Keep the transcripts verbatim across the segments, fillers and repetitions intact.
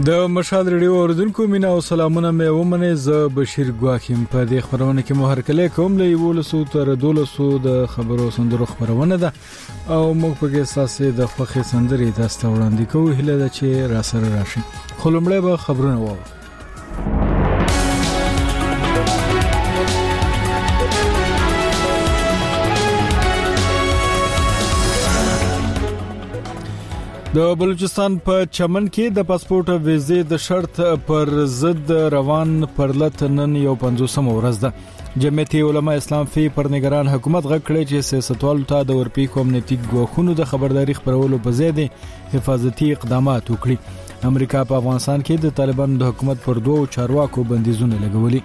د مشال ریډیو اوریدونکو مینا او سلامونه مې ومنه ز بشیر ګواخیم په دې خبرونه کې مو هرکله کوم له یولسو تر دولسو د خبرو سندرو خبرونه ده او موږ په کې اساسه د خوخي سندري تاسو وړاندې کوو هله د چې را سره راشي خلمړې به خبرونه وو د بلوچستان په چمن کې د پاسپورت او ویزې د شرط پر ضد روان پرلت نن یو پنځوسم ورځ ده جمعیت علماء اسلام فی پر نگران حکومت غږ کړی چې سیاستوالو ته د ورپی کمیونټي ګواښونو د خبرداري خبرولو په ځای د حفاظتي اقدامات وکړي امریکا په افغانستان کې د طالبانو د حکومت پر دوه چارواکو بندیزونه لګولي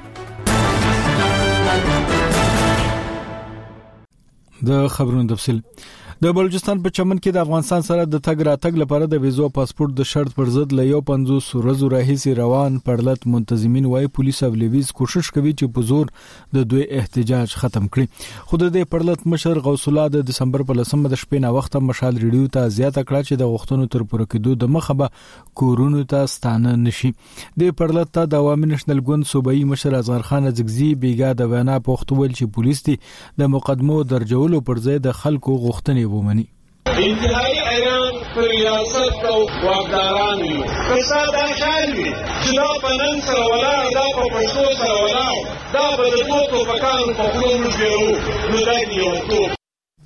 د خبرونو تفصیل د بلوچستان په چمن کې د افغانستان سره د تګ راتګ لپاره د ویزو پاسپورت د شرط پر ضد له یو پنځوس ورځو راهیسې روان پرلت منتظمین وايي پولیس او لیویز کوشش کوي چې په زور د دوی احتجاج ختم کړي خو د پرلت مشر غوث الله د دسمبر په لسمه د شپې نه وخت مشال ریډیو ته زیاته کړه چې د غوښتنو تر پوره کېدو د مخه به کورونو ته ستانه نشي د پرلت ته د عوامي نشنل ګوند صوبایي مشر اصغر خان زګزی بیګا د وینا پوښتول چې پولیس دي د مقدمو درجولو پر ځای د خلکو غوښتنې ومني انتهایی ایران پر ریاست او واکداران وي فساد خیال وي چې دا په نن سره ولاړ دا په پښتو سره ولاړ دا به د دوه ټوپکانو په خولو موږ بیرو نو دا یو ټوپ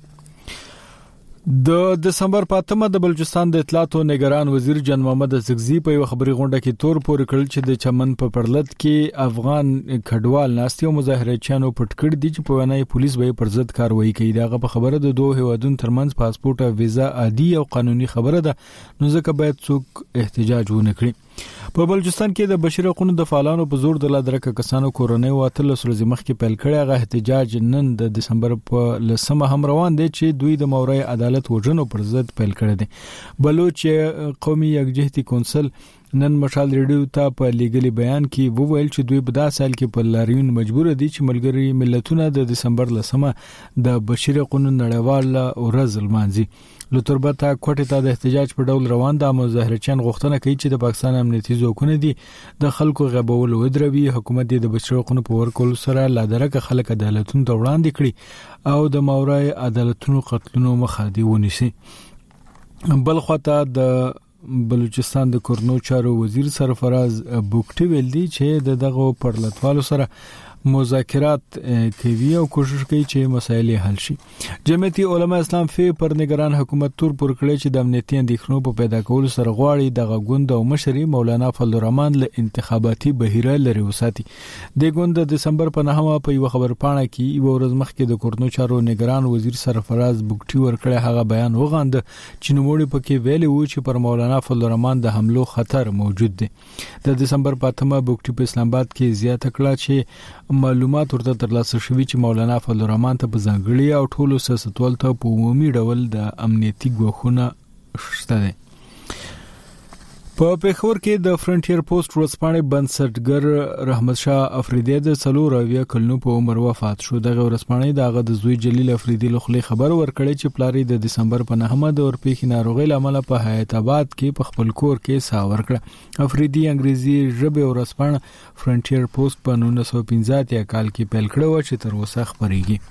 د دسمبر په اتمه د بلوچستان د اطلاعات او نگران وزیر جان محمد زګزی په یو خبري غونډه کې تور پورې کړل چې د چمن په پرلت کې افغان کډوال ناستي او مظاهرچیانو پټ کړ دي چې په ونای پولیس به پر ضد کاروایی کوي داغه په خبره د دوه هوادونو ترمنځ پاسپورت او ویزا عادي او قانوني خبره ده نو ځکه باید څوک احتجاج ونه کړي په بلوچستان کې د بشیر حقوقو د فعالانو په زور د لادرکه کسانو کورونی واتل سورزي مخ کې پیل کړی هغه احتجاج نن د دسمبر په لسمه هم روان دي چې دوی د مورای عدالت وژنو پر ضد پیل کړی دي بلوچ قومي یکجهتي کونسل نن مشال ریډیو ته په لیګلی بیان کې وویل چې دوی په داسې حال کې په لاریون مجبور دي چې ملګری ملتونه د دسمبر لسمه د بشیر حقوقو نړیوال ورځ لمانځي لتربته کوټه ته د احتجاج په ډول روان د مظاهرچیان غوښتنه کوي چې د پاکستان امنیتي ځواکونه دي د خلکو غبول ودروي حکومت د بشیر حقوقو په ورکول سره لادرکه خلک عدالتونو ته وړاندې کړي او د مورای عدالتونو قتلونو مخه دی ونیسي بل خواته د بلوچستان د کورنو چارو وزیر سرفراز بوکټي ویل دي چې د دغه پرلتوالو سره مذاکرات کوي او کوشش کوي چې مسایل حل شي جمعیت علماء اسلام فی پر نگران حکومت تور پر کړی چې د امنیتي اندېښنو په پیدا کولو سره غواړي د غوند او مشري مولانا فضل الرحمن له انتخاباتي بهیره لري وساتي د غوند د دسمبر په نهمه په یو خبر پاڼه کې یو ورځ مخکې د کورنو چارو نگران وزیر سرفراز بوکټي ورکړی هغه بیان وغاند چې نوموړي پکې ویلي و چې پر مولانا فضل الرحمن د حملو خطر موجود دی د دسمبر په اتمه بوکټي په اسلام آباد کې زیاته کړه چې معلومات ورته ترلاسه شوي چې مولانا فضل الرحمن ته په ځانګړي او ټولو سیاستوال ته په عمومي ډول د امنیتي ګواښونه شته دي په پیښور کې د فرنټیر پوسټ ورځپاڼې بنسټګر رحمت شاه افریدی د څلور اویا کلونو په عمر وفات شو دغه ورځپاڼې دغه د زوی جلیل افریدی له خلې خبر ورکړی چې پلاری د دسمبر په نهمه د ورپېخي ناروغي لامل په حیات آباد کې په خپل کور کې سا ورکړه افریدی انګریزي ژبه ورځپاڼه فرنټیر پوسټ په نولس سوه پنځه اتیا کال کې پیل کړه چې تر اوسه خبرېږي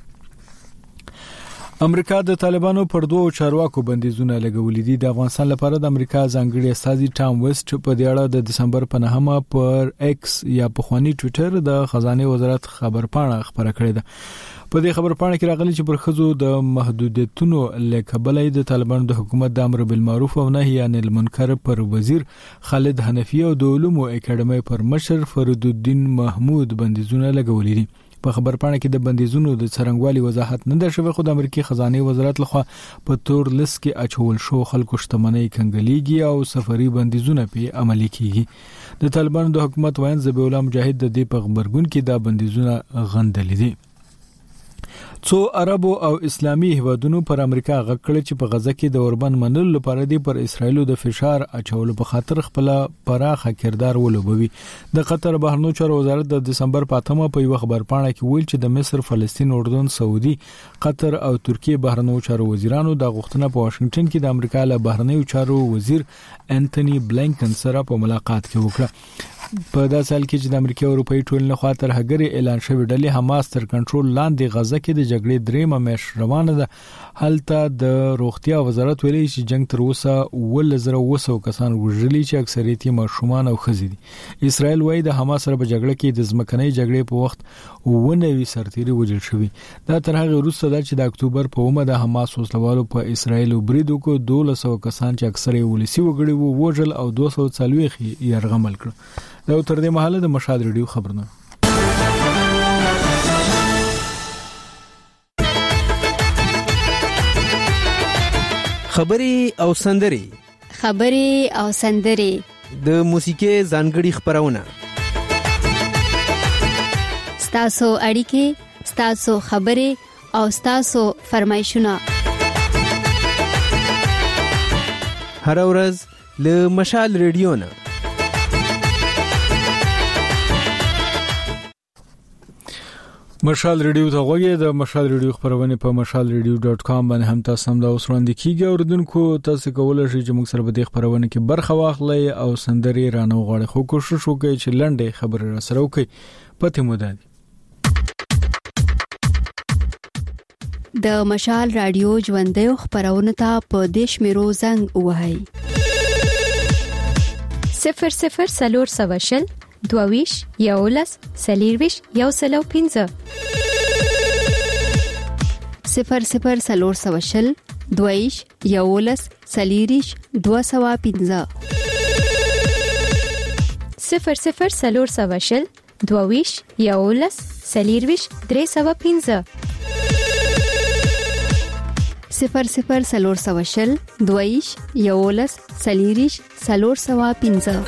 امریکا د طالبانو پر دوه چارواکو بندیزونه لګولې دي د افغانستان لپاره د امریکا ځانګړي استازي ټام ویسټ په دې اړه د دسمبر په نهمه پر ایکس یا په خواني ټوئیټر د خزانه وزارت خبرپاڼه خبره کړې ده په دې خبرپاڼه کې راغلي چې پر خزو د محدودیتونو لکبلې د طالبانو د حکومت د امر بالمعروف او نهي عن المنکر پر وزیر خالد حنفی او د علومو اکیډمي پر مشر فرید الدین محمود بندیزونه لګولې دي په خبرپاڼه کې د بندیزونو د څرنګوالي وضاحت نه ده شوی خو د امریکای خزانه وزارت لخوا په تور لیست کې اچول شو خلکو شتمنۍ کنګلېږي او سفري بندیزونه په عملي کیږي د طالبانو د حکومت وایي ذبیح الله مجاهد د دې په خبرګون کې دا بندیزونه غندلې دي څو عربو او اسلامي هیوادونو پر امریکا غکړه چې په غزه کې د اوربند منلو لپاره دی پر اسرایلو د فشار اچولو په خاطر خپل پراخه کردار ولوبوي. د قطر بهرنیو چارو وزارت د دسمبر په اتمه په یو خبر پاڼه کې ویل چې د مصر، فلسطین، اردن، سعودي، قطر او ترکیه بهرنیو چارو وزیرانو د غوښتنه په واشنگټن کې د امریکا له بهرنیو چارو وزیر انټونی بلینکن سره په ملاقات کې وکړه. په داسې حال کې چې د امریکا او اروپאי ټولنې خوا تر هغه اعلان شوی ډلې حماس تر کنټرول لاندې غزه کې د جګړې دریمه میاشت روانه ده، هلته د روغتیا وزارت ویلي چې جنگ تر اوسه ولزره وسو کسان وژلي چې اکثریت یې ماشومان او ښځې دي. اسرائیل وايي د حماس سره په جګړه کې د ځمکنۍ جګړې په وخت ونوي سرتيري وژل شوی. دا تر هغه وروسته د چې د اکتوبر په اومه د حماس وسلوالو په اسرائیل برید وکړ، دولس سوه کسان چې اکثره یې ولسی وګړي وو وژل او دوه سوه څلوېښت یې یرغمل کړ. دا تر دې مهاله د مشال ریډیو خبرونه. خبري او سندري خبري او سندري د موسیقي ځانګړي خبرونه ستاسو اړیکې، ستاسو خبري او ستاسو فرمایشونه هر ورځ له مشال ریډیو نه. مشال ریډیو ته غوږی د مشال ریډیو خبرونه په مشال ریډیو ډاټ کام باندې هم تاسو هم دا اوس وړاندې کیږي. اوردونکو تاسو کولای شئ چې موږ سره په دې خبرونه کې برخه واخلئ او سندري رانه غواړئ، خو کوشش وکړئ چې لنډه خبره را سره وکړئ. پته مو ده د مشال رادیو ژوندۍ خبرونه ته په دیش میرو زنګ وهاي صفر صفر سلور سواشل دوویش یولس سلیرویش یو سلو پینزه صفر صفر سلور سواشل دوویش یولس سلیریش دو سوا پینزه صفر صفر سلور سواشل دوویش یولس سلیرویش درې سوا پینزه صفر صفر سلور سواشل دوویش یولس سلیریش سلور سوا پینزه.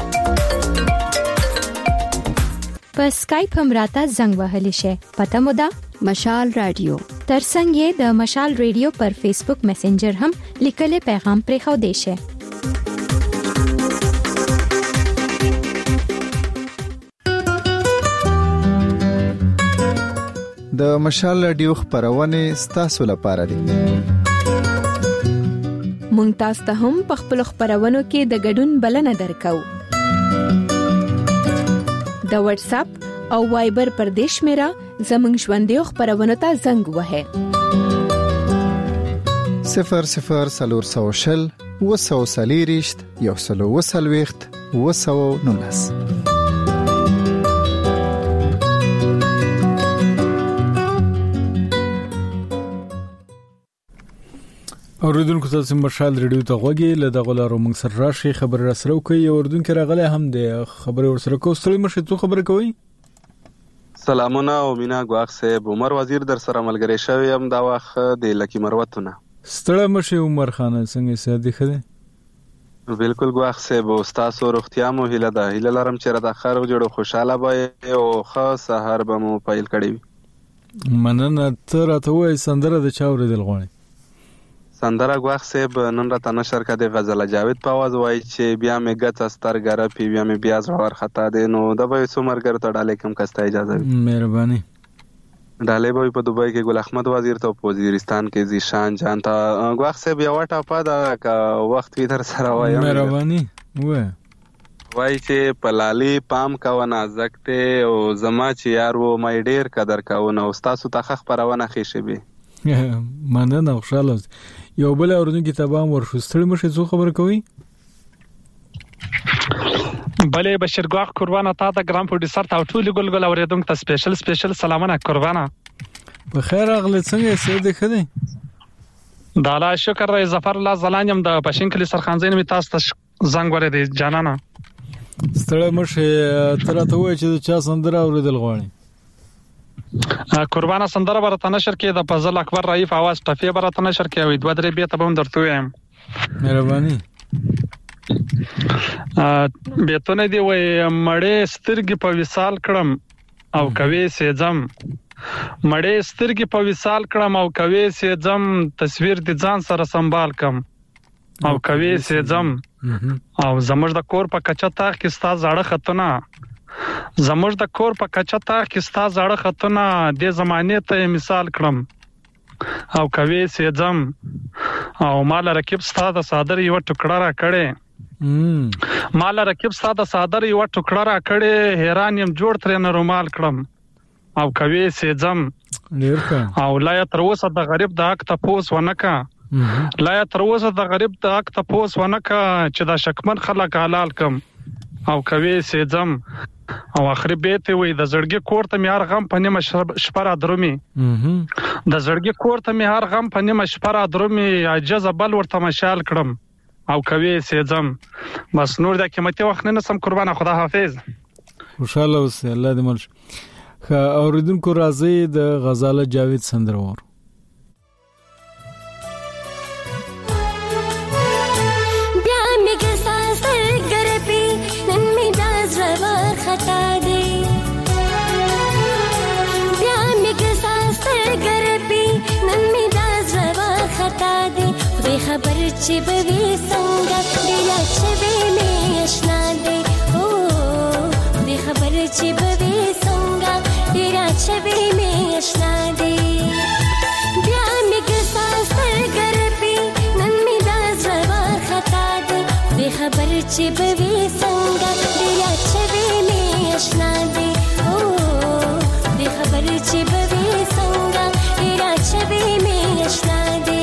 په سکایپ هم راته زنګ وهلی شي. پته مو ده مشال رادیو. ترڅنګ یې د مشال ریډیو پر فیسبوک میسنجر هم لیکلي پیغام پرې خو دی شي. د مشال رادیو خبرونه ستاسو لپاره دي. مونږ تاسو ته هم په خپل خبرونو کې د ګډون بلنه درکو. د واتس اپ او وایبر پر دیش میرا زمنګ ژوندۍ خبرونه ته زنګ وهه صفر صفر سلور سوشل وسو سلیریشت یو سلو وسلويخت وسو نونس. اوردونکو تاسو مشال ریډیو ته غوږی له دغه لارو موږ سره راشي خبر را سره کوي. اوردونکو راغله هم د خبري ور سره کوستړي مشه تو خبره کوي. سلامونه او مینا غواخ صاحب، عمر وزیر در سره ملګری شوی هم دا وخت د لکی مروتونه. ستړی مشه عمر خان څنګه ساده خده؟ بالکل غواخ صاحب، استاد روغتیا مو هیله ده، هیله لرم چې را د اخر جوړو خوشاله وای او خاص سحر به مو پایل کړی. مننه. تر راته وای سندره د چاورې دل غوړي سندره غواخ صاحب نن راته نشر کده غزل جاوید په आवाज وای چې بیا مې غت استر غره پی بیا مې بیا زړور خطا دي نو د به څومره ګر ته ډالې کم کسته اجازه وي. مهرباني. ډالې به په دوبۍ کې ګل احمد وزیر ته په وزیرستان کې زیشان جان ته غواخ صاحب یو ټاپه دا کا وخت وی در سره وای. مهرباني وای وای چې پلالي پام کا و نازک ته او زما چې یار و مې ډیر قدر کاونه استاد ته خخ پرونه خېشه به مننه. خوشاله یو بل اوردون کتابام ورشستړی مشه زو خبر کوي. بله بشیر ګواخ قربانه تا د ګرام پروډوسر تا ټول ګلګل اوریدونکو ته سپیشل سپیشل سلامونه قربانه. په خیر اغله څنګه سید خدي؟ دالا شکر رای ظفر الله زلانیم د پښین کلی سرخانزین می تاسو ته زنګ ورې دی جانانا. ستړی مشه ترته وای چې چا سندره اوریدل غواړي. قربانه سندره برته نشر کې د فضل اکبر رئیف आवाज ټفی برته نشر کې وي دوه درې به ته هم درته وایم. مهرباني. ا به ته نه دی وای مړې سترګې په وصال کړم او کوي سيزم مړې سترګې په وصال کړم او کوي سي زم تصویر دي ځان سره سنبال کم او کوي سي زم او زموږ د کور په کچا تاخ کې ستا زړه خطونه زموږ د کور په کچا تاخ کې ستا زړه خطونه د زمانه ته مثال کړم او کوي سي زم او مال رکب ستا د صادر یو ټوکړه را کړي مال رکب ستا د صادر یو ټوکړه را کړي حیران يم جوړ تر نه رومال کړم او کوي سي زم او لا تر اوسه د غریب د حق تپوس ونکا لا تر اوسه د غریب د حق تپوس ونکا چې د شکمن خلک حلال کم او کوي سي زم او اخري بیت وي د زړګي کور ته میار غم په نیمه شپره درومي د زړګي کور ته میار غم په نیمه شپره درومي عجز بل ورته مشال کړم او کوي سي زم بس نور د قیمتي وخت نه سم قربانه خدا حافظ خوشاله اوسه الله دې مل خ اوریدونکو راځي د غزاله جاوید سندرور خطا دے بیا میګ ساستر ګربي نن می داز روا خطا دے خدای خبر چې بوي څنګه بیا چې به می آشنا دے او خدای خبر چې بوي څنګه بیا چې به می آشنا دے بیا میګ ساستر ګربي نن می داز روا خطا دے خدای خبر چې بوي څنګه بیا چې آشنا دے او دې خبر چې به څنګه ډیرا چې به می آشنا دے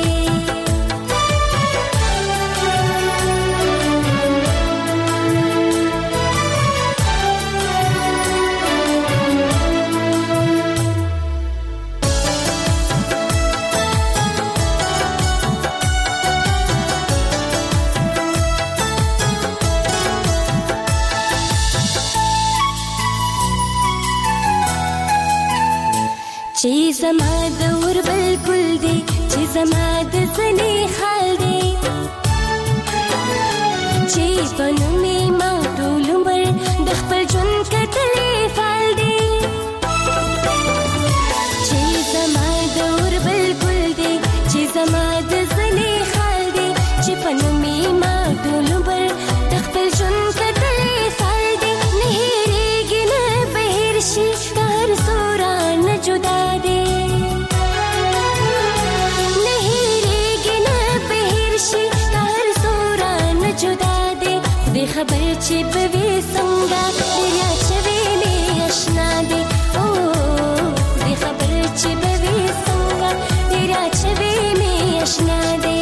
چې زما د ور بلبل دی چې زما د سنې خال دی چې بنو می ما ټول عمر د خپل ژوند کتلې فال دی چې زما د ور بلبل دی چې زما د سنې خال دی چې بنو می ما ټول عمر د خپل ژوند کتلې فال دی نه هېرېږي نه بهر شي هر سوران جدا خبر چې به څنګه بیا چې ویني آشنا دي او دې خبر چې به څنګه بیا چې ویني آشنا دي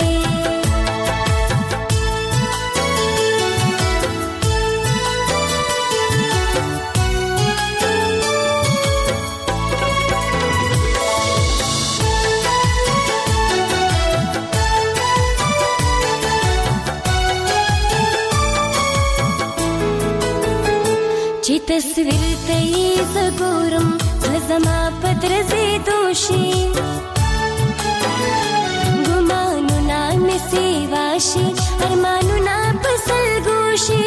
تصویر ته یې زګورم زما پتر زی دوشي ګمانو نام سی واشي ارمانو نا پسل ګوشي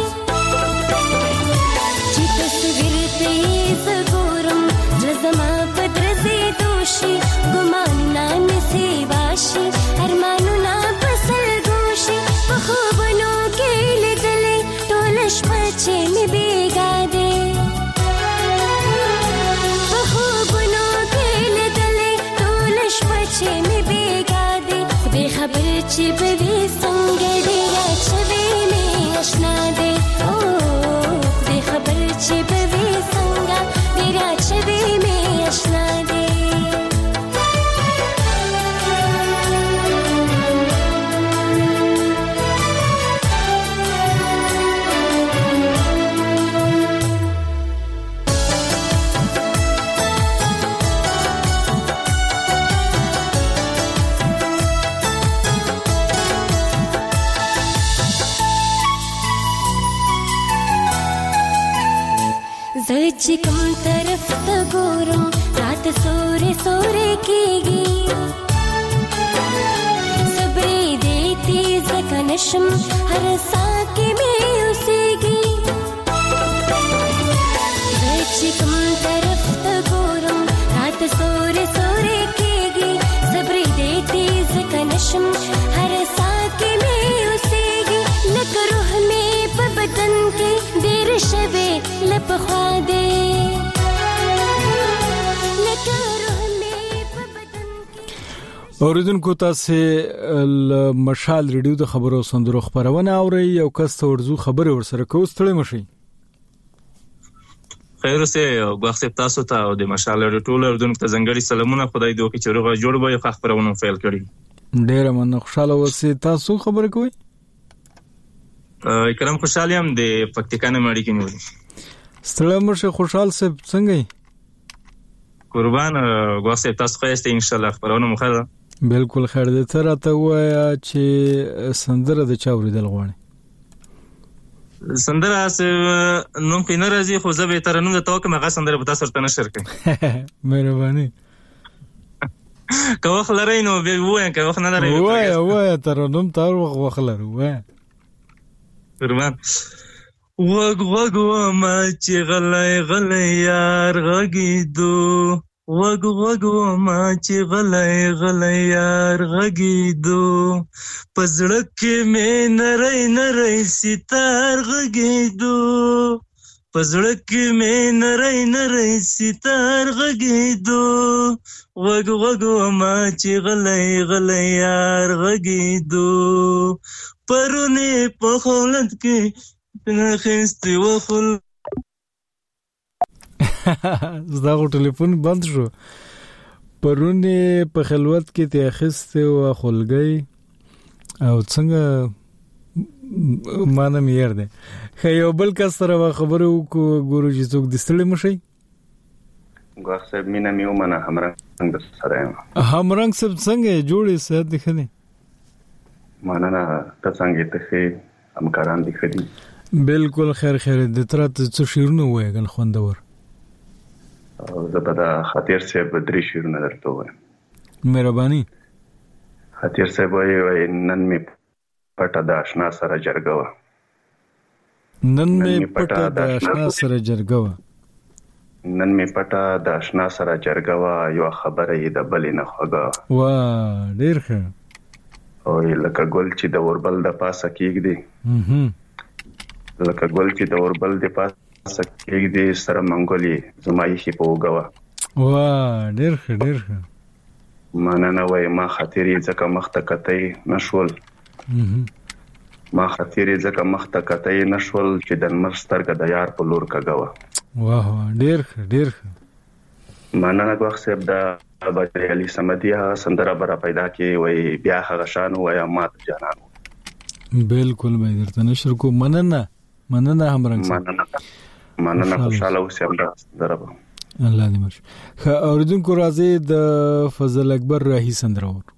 چې تصویر ته یې زګورم زما پتر زی دوشي ګمانو نام سی واشي ارمانو نا پسل ګوشي په خوبونو کې لیدلې ټول شپه چې می بیګا خبر چې به څنګه دی چې ویني آشنا دی او دې خبر چې به څنګه دی چې ویني آشنا دی چې کوم طرف ته ګورم رات سورې سورې کېږي صبرې دې تیز کنشم هر ساه کې مې اوسېږي چې کوم طرف ته ګورم رات سورې سورې کېږي صبرې دې تیز کنشم هر ساه کې مې اوسېږي لکه روح مې په بدن کې ډېر شوې له پخوا دې لکه روح مې په بدن کې. اوریدونکو تاسو مشال ریډیو د خبرو سندرو خبرونه اوري یو کس ته ورزو خبره ورسره کوو ستړي مشي. خیر اوسه غوښتل تاسو ته او د مشال ټول اردوونکو ته ځنګړي سلامونه خدای دې وکړي چې روغ جوړ وي خو خبرونه فعال کړي. ډیر مننه خوشاله اوسئ. تاسو خبره کوئ؟ اکرام خوشاله يم د پکتیکانه مړی کې نیولې. ستړي مشه خوشحال صاحب څنګه یې؟ قربان غوښتل تاسو خو ان شاء الله خبرونه مخه. بالکل خیر دې تر ته وایا چې سندره د چا اوریدل غواړي؟ سندره نوم په ناراضي خو زه به تر نوم د توګه مغه سندره په تاسو ته نشر کړم. مهرباني. کوه خلري نو به وای کوه نه لري. وای وای تر نوم تر وخلر وای. قربان. وګ وګ ما چې غلای غلای یار غږیدو وګ وګ ما چې غلای غلای یار غږیدو پزړه کې مې نری نری ستار غږیدو پزړه کې مې نری نری ستار غږیدو وګ وګ ما چې غلای غلای یار غږیدو پرونه په خولت کې نخستی وخل. زداغو ټلیفون بند شو. پرونه په خلوت کې ته اخسته او خلګي او څنګه مانه مېر ده. خیو بل کس سره خبرو کو ګورو چې څوک دستړي مشي. ګوښ صاحب مینا میو منه همرنګ سره یم. همرنګ سب څنګه جوړې سات دي خني؟ مننه ته څنګه ته همکاران دي خدي. بالکل خیر خیر د تر څه شیرونه وایګل خوندور. او زه به د خاطر صاحب درې شیرونه درته وایم. مهرباني. خاطر صاحب وایي نن می پټه د آشنا سره جرګه و. نن می پټه د آشنا سره جرګه و. نن می پټه د آشنا سره جرګه و یو خبره یې د بلې نه خوګه. وا ډیر ښه. او لکه ګل چې د اوربل د پاسه کېږدي. هم لکه ګل چې د اوربل د پاسه کېږدي سره منګولي زمای شي په وګوا. وا ډیر ښه ډیر ښه. مننه وای ما خاطرې ځکه مخته کتای نشول. ما خاطرې ځکه مخته کتای نشول چې د نمر سترګه د یار په لور کګوا. واه ډیر ښه ډیر ښه. مننه ګوښ صاحب دا بری علي سمدیا سندره برا پیدا کی وای بیا هغه شان وای مات جانان. بالکل به درته نشر کو. مننه مننه همرنګ. مننه مننه خوشاله اوسم دا دربه. الله دې مرشي. خ اوریدونکو راځي د فضل اکبر راهي سندره ور.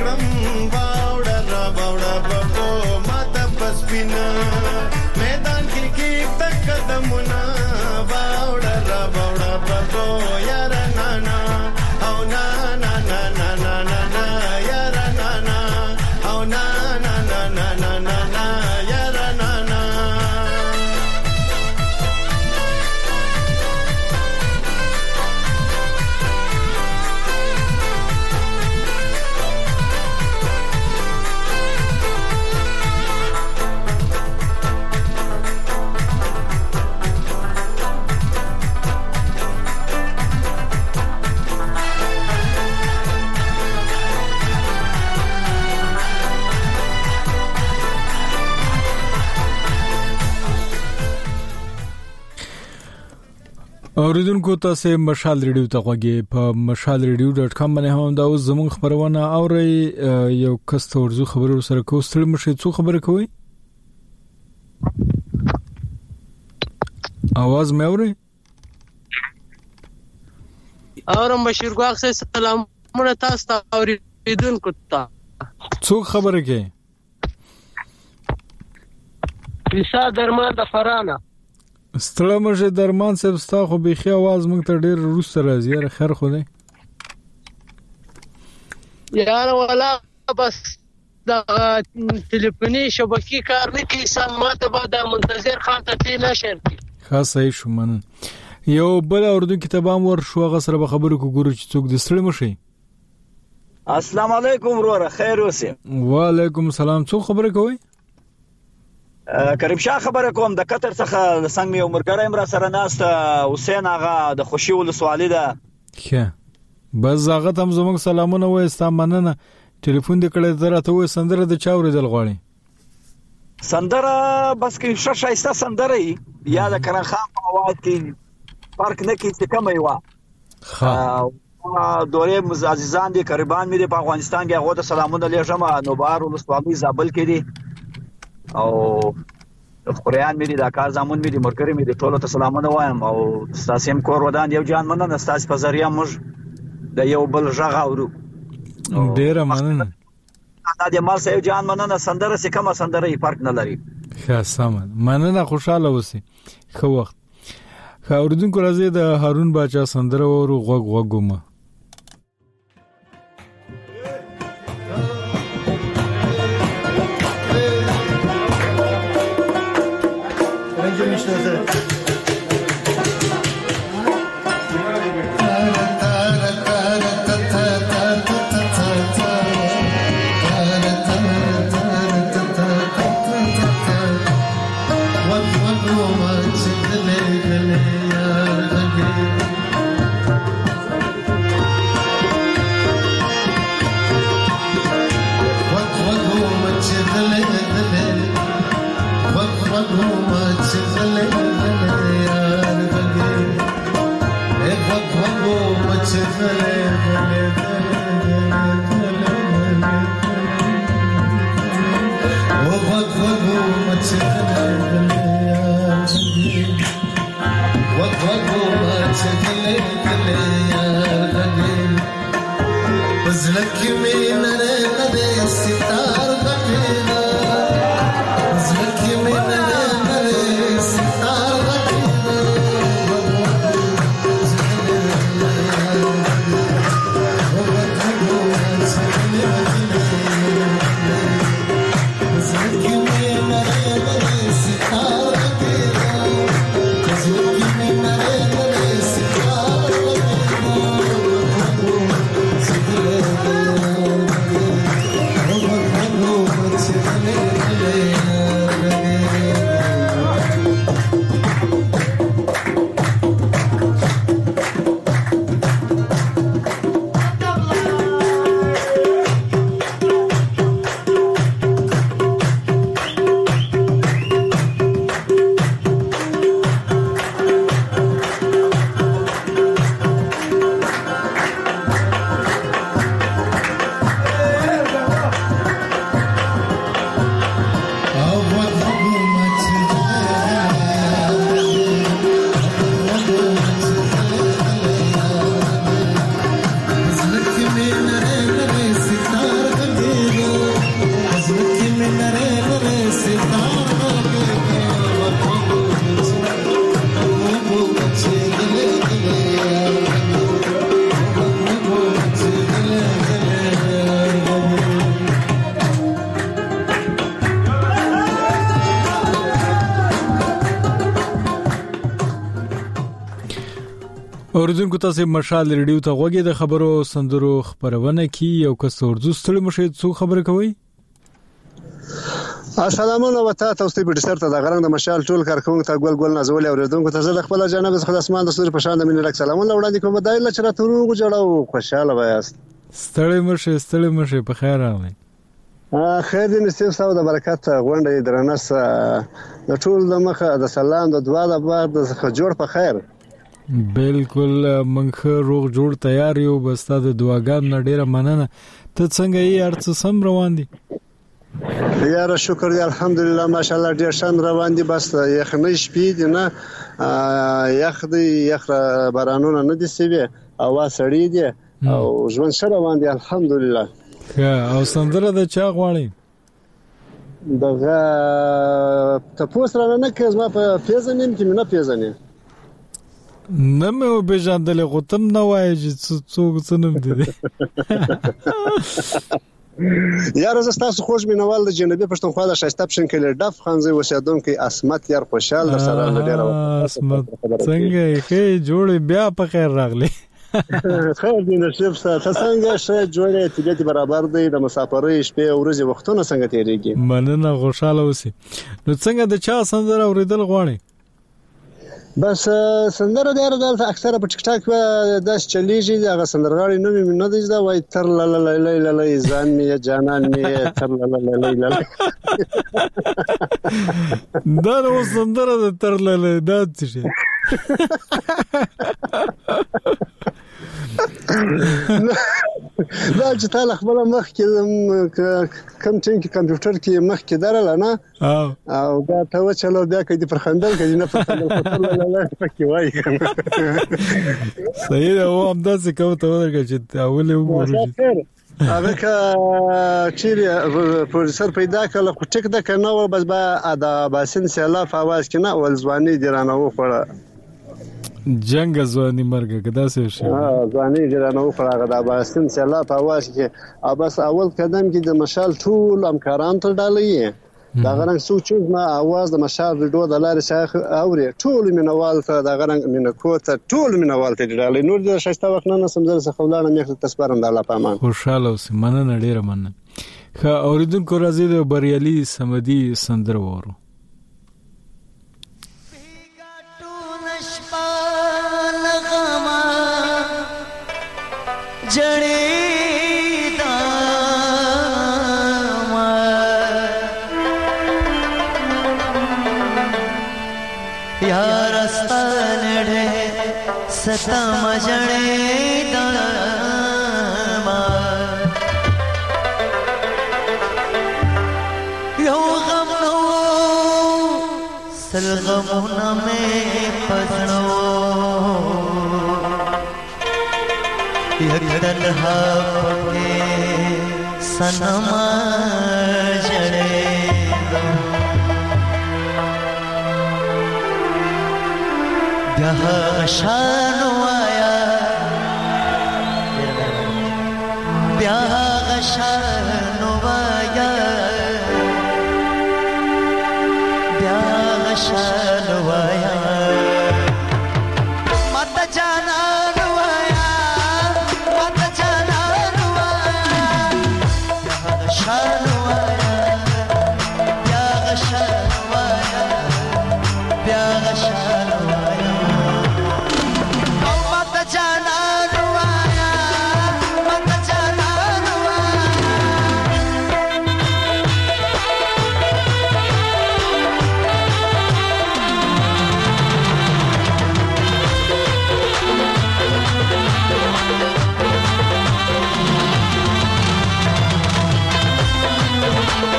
کړم باوړه را باوړه بابو ماته پسپینا میدان کې کې تک قدمونه باوړه را باوړه بابو یار نانا او نانا نانا نانا نا یار نانا او نانا نانا نانا نا یار نانا اوریدونکو تاسو مشال ریډیو ته غوږی په مشال ریډیو ډاټ کام باندې هم دا اوس زموږ خبرونه اوري یو کس ته ورزو خبرو سره کوستل مشه څو خبره کوي आवाज مې اوري اورم بشیر ګواخ سه سلامونه تاسو ته اوریدونکو ته څو خبره کوي پیسا درمان د فرانه ستړه مشه درمان صاحب ستا خو بيخي आवाज مونږ ته ډېر روسته راځي یاره خیر خو دی یاره ولا بس د ټلیفوني شبکې کار نه کوي سم ماته به د منتظر خان ته پی نشر کی خاص صحیح شو من یو بل اردو کتابام ور شو غسر به خبرو کو ګورو چې څوک د ستړي مشه السلام علیکم وروره خیر اوسه وعلیکم السلام څو خبره کوي کریم شاه خبره کوم د قطر څخه څنګه یو مرګره امر سره ناست حسین آغا د خوشي ولسوالۍ ده ښه بس هغه تم زموږ سلامونه وای ستا مننه ټلیفون دې کړه درته وای سندره د چاورې دل غواړي سندره بس کې شایسته سندره یا د کرن خان په आवाज کې فرق نه کوي چې کومه یو ها دوره عزیزان دي قربان مې په افغانستان کې هغه ته سلامونه لېږم نو بار ولسوالۍ زابل کې دي او خوريان مې دا کار زمون مې د مرګري مې د ټولو ته سلامونه وایم او تاسو هم کور ودان یو جان مننه تاسو په ذریعہ موږ د یو بل ژغ اورو ډیر مننه دا د مال سه جان مننه سندره سه کومه سندره یې فرق نه لري ښه سم مننه خوشاله اوسئ خو وخت خو اوردونکو راځي د هارون باچا سندره ورو غوغ غوګومه What اوریدونکو تاسو مشال ریډیو ته غوږی د خبرو سندرو خبرونه کی یو کس اردو ستړي مشه څو خبره کوي. السلام علیکم وتا تاسو په ډیسر ته د غرنګ د مشال ټول کارکونکو ته ګل ګل نازول اوریدونکو ته زه خپل جناب خدای اسمان د سوري په شان د مين لک سلامونه وړاندې کوم دایله چې راتلو جوړو خوشاله وایاست. ستړي مشه ستړي مشه په خیر راغلی. خیر دې نصیب ساو د برکت غونډه درنس د ټول د مخه د سلام د دعا د بعد د جوړ په خیر. بالکل منخه روغ جوړ تیار یو بس د دعاګانو نه ډیره مننه. ته څنګه یې ارڅ سم روان دي؟ یاره شکر دی الحمدلله ماشاءالله ډیر شان روان دي. بس یخنۍ شپې دي نه یخ دی یخ بارانونه نه دي سوي هوا سړی دي او ژوند سره روان دي الحمدلله. او سندره د چا غواړي؟ دغه تاسو را نه کز ما په پیژنم چې نه پیژنم نه مې وبېژندل غوتم نه وای چې څوک څنوم دي. یاره زه تاسو خوش مینوال د جنوبي پښتونخوا د شایسته پښین کې ډف خانزي اوسیدونکو اسمت یار خوشحال در سره ډیر اسمت څنګه ښه جوړ بیا په خیر راغلی. خیر دې نصیب سره څنګه شه جوړه طبيعت برابر دی د مسافرۍ شپې او ورځې وختونه څنګه تیریږي؟ مننه خوشاله اوسې. نو څنګه د چا سندره اوریدل غواړي؟ بس سندره دغه د اکثره په ټیک ټاک داس چلیږي هغه سندرغاړي نو مې نه دی دا وای تر لا لا لا لا لا ځان می جانان می تر لا لا لا لا دا نو سندره د تر لا لا دا څه دا چې تعالی خپل مخ کې کم ټینګ کمپیوټر کې مخ کې درل نه او دا ته و چلو بیا کې پر خندل کې نه پر خندل لا لا پکې وای صحیح ده او همدا څه کوم ته ورګه چې اول وګورئ هغه چې پروډوسر پیدا کړل خو ټیک ده کنه و بس با ادا باسن سیلاف आवाज کې نه ول ځواني درانه و خړه جنگ ځواني مرګه کدا څه شي ها ځواني درانه و خړه دا باسن سیلاف आवाज کې بس اول قدم کې د مشال ټول امکاران تر ډالې دا غرنګ سوچ ما आवाज د مشال ویډیو د لارې شاخ اوري ټول مینوال ته دا غرنګ مینکو ته ټول مینوال ته ډالې نور د شایسته وخت نه سمزل څه خولانه مخ تسپارم د الله پامان خوشاله اوسې مننه ډیره مننه. خا اوریدونکو راځي د بریالي سمدي سندر وورو. सता मजड़े दामा यो गम नो सलगमुना में पसणो यक तन्हा पके सनमा जड़े शानो आया प्यार शानो आया प्यार शानो आया मत जाना रुआया मत जाना रुआया प्यार शानो आया प्यार शानो आया प्यार शानो आया जाना रुआया मत जाना रुआया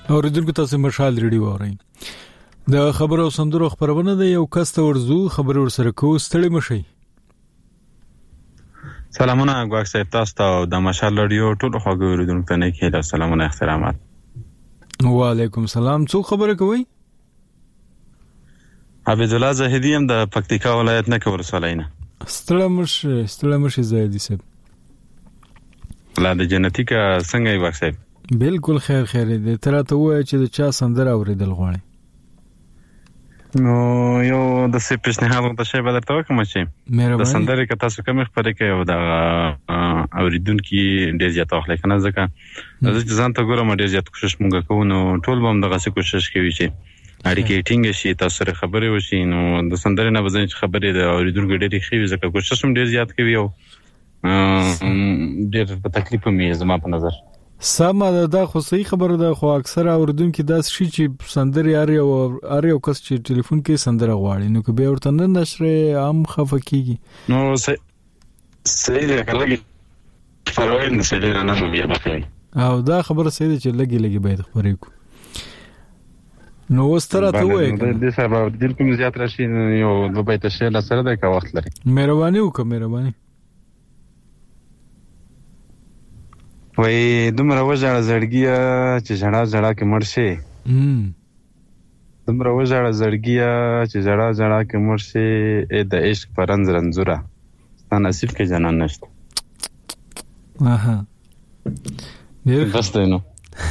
اوریدونکو تاسو مشال ریډیو اورئ. د خبرو سندرو خبرونه د یو کس ته ورزو خبر ورسره کو ستړي مشي. سلامونه غواړم صاحب تاسو ته د مشال ریډیو ټول خوږو اوریدونکو ته نه کېله سلامونه احترامات. وعلیکم سلام. څو خبره کوي؟ عبد الله زاهدی هم د پکتیکا ولایت نه کور سولینه. ستړي مشي ستړي مشي زاهدی صاحب. لا د جنتیکا څنګه یې وکړم؟ بالکل خیر خیر دې تر ته وای چې د چا سندره اوریدل غواړي. نو یو د سې پښنه د شی بدر ته کوم چې د سندره کې تاسو کوم خبرې کوي او د اوریدونکو ډیر زیات اخلي کنه ځکه زه ځان ته ګورم ډیر زیات کوشش مونږ کوو نو ټول به هم دغه څه کوشش کوي چې اړیکې ټینګ شي تاسو سره خبرې وشي نو د سندره نه وځي چې خبرې د اوریدونکو ډیر ښه ځکه کوشش هم ډیر زیات کوي او ډیر په تکلیف مې زما په نظر سمه ده دا خو صحیح خبره ده خو اکثره اوریدونکو داس شي چې سندري اړ یو اړ یو کس چې ټلیفون کې سندره غواړي نو که به ورته نه نشره عام خفقيږي نو صحیح ده کله فروین نسلینه نه بیا بخیر او دا خبره صحیح ده چې لګي لګي باید خبرې کو نو وستره ته وای د سبب د کوم زیات راشي یو د بیت شیل سره د کا وخت لري مهرباني وکړه مهرباني وای دومره وژړه زړګیا چې جړه جړه کې مرشي هم دومره وژړه زړګیا چې جړه جړه کې مرشي ا د عشق پرنځ رنزوره ستاسو نصیب کې جنان نشته اها ډیر بس نو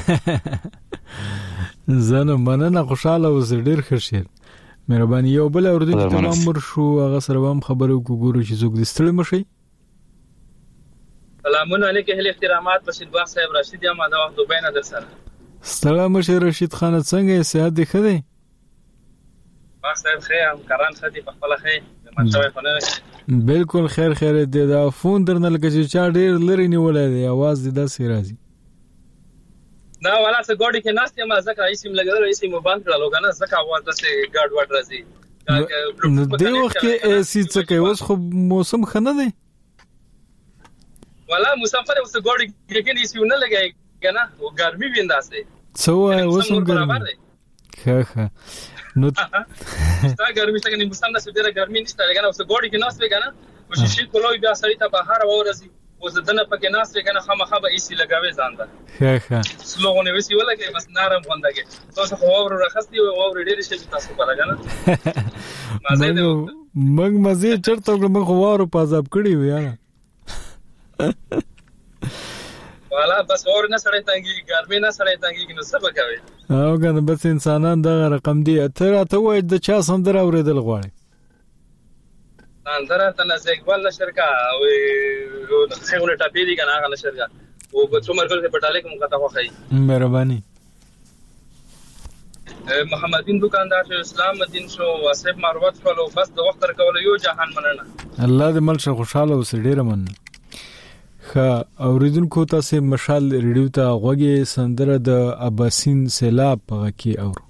زنه مننه خوشاله اوس ډیر ښه مهرباني یو بل اوردونکو ته امر شو هغه سره هم خبرو وګورو چې زوګ د ستړي مشي سلامونه علیکم هل احترامات رشید باغ صاحب رشید یم دا وخت دوبه نه در سره سلام مشه رشید خان څنګه صحت دی خدای باغ صاحب خیر کاران خدي په خپل خیر منځوي خونه بالکل خیر خیر دی دا فون درنه لکه چې چا ډیر لري نیولای دی आवाज دې داسې راځي دا ولا څه ګوډي کې ناستې ما ځکه ایسیم لګول ایسیم باندې کړلو کنه ځکه आवाज داسې ګاډ واټ راځي نو د وخت کې ایسی څه کوي اوس خو موسم خنه دی ولا مسافر اوس ګوډي کې ایسیم نه لګای کنه او ګرمي وینداسته څو اوس هم ګرمي ښه ښه نو دا ګرمي څنګه نه مسافر نه ډیره ګرمي نشته کنه اوس ګوډي کې ناستې کنه او شي کولوي بیا سړی ته بهار ورځي اوس دنه پکې ناس کنه خامخا به ایسی لګاوي ځان ده ښه ښه سلوغونه وسی ولګي بس نرم غوندګي تاسو خو اور راخستي او اور ډېر شي تاسو په لګا نه مزه دې مګ مزه چرته موږ خو وارو پازاب کړی و یاره والا بس اور نه سړی تنګي ګرمي نه سړی تنګي نو څه وکوي او کنه بس انسانان دغه رقم دی تر ته وای د چا سندره اوریدل غواړي اندره ته نه اقبال نشرکا او څنګه ټاپې دي کنه هغه نشرکا او په څومره کله په ټاله کې مونږ ته خوخی مهرباني محمد دین دکاندار شو اسلام دین شو واسف مروت شو بس د وخت تر کول یو جهان مننه الله دې مل شه خوشاله اوس ډیره من خ اوریدونکو تاسو مشال ریډیو ته غوږی سندره د اباسین سیلاب په کې اور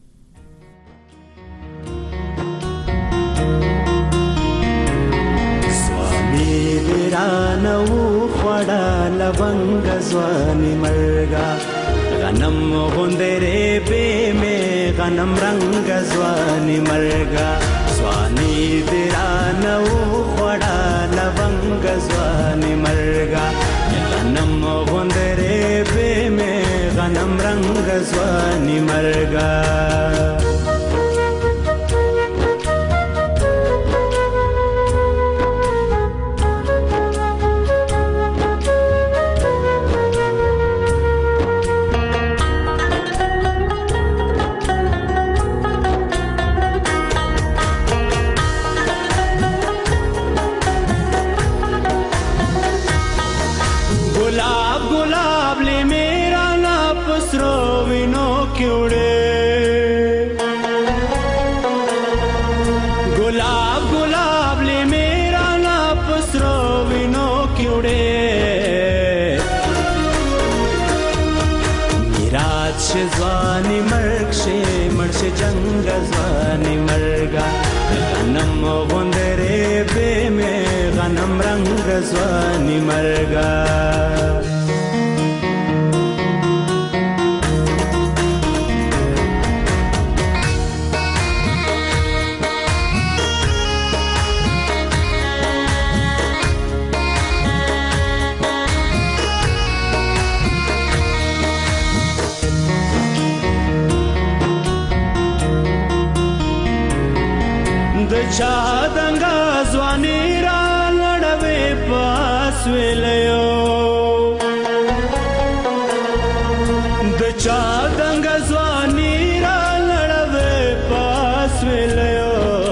رانو خوڑا لونگ زوانی مرگا غنم غندرے بے میں غنم رنگ زوانی مرگا زوانی درانو خوڑا لونگ زوانی مرگا غنم غندرے بے میں غنم رنگ زوانی مرگا زوانی مرگ شه مرش جنگ زوانی مرگا غنم غندره به می غنم رنگ زوانی مرگا چا دنګا ځواني را لړوي پاس ویلو د چا دنګا ځواني را لړوي پاس ویلو